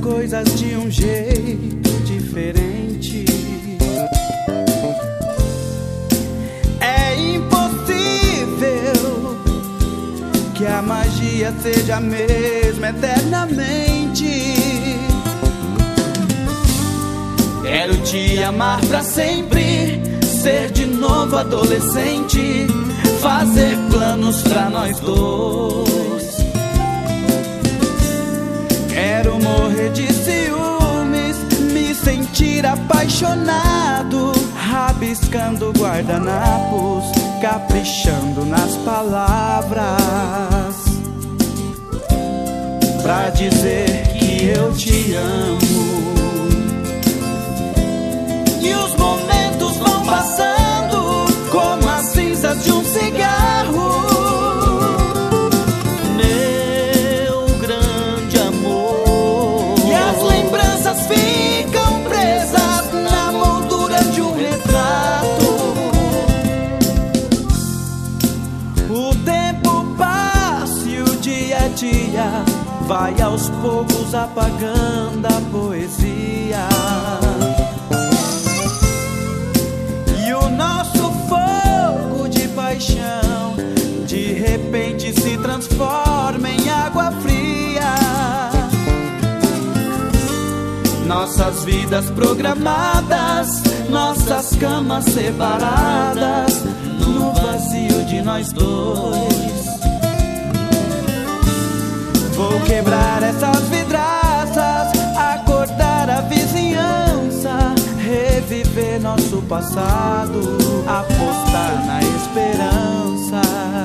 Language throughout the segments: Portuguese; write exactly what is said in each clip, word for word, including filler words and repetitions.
coisas de um jeito diferente. É impossível que a magia seja a mesma eternamente. Quero te amar pra sempre, ser de novo adolescente, fazer planos pra nós dois. Quero morrer de ciúmes, me sentir apaixonado, rabiscando guardanapos, caprichando nas palavras, pra dizer que eu te amo. E os momentos vão passando como as cinzas de um cigarro. Meu grande amor. E as lembranças ficam presas na moldura de um retrato. O tempo passa e o dia a dia vai aos poucos apagando a poesia. De repente se transforma em água fria. Nossas vidas programadas, nossas camas separadas, no vazio de nós dois. Vou quebrar essas vidraças, acordar a vizinhança, reviver nosso passado, apostar na esperança,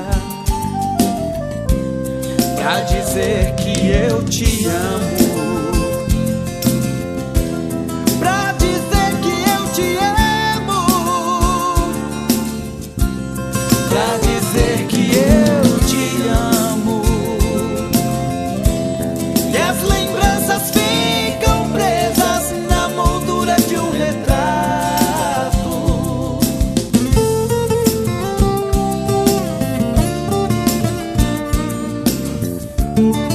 pra dizer que eu te amo, pra dizer que eu te amo, pra dizer que eu te amo. E as lembranças ficam presas na moldura de um retrato.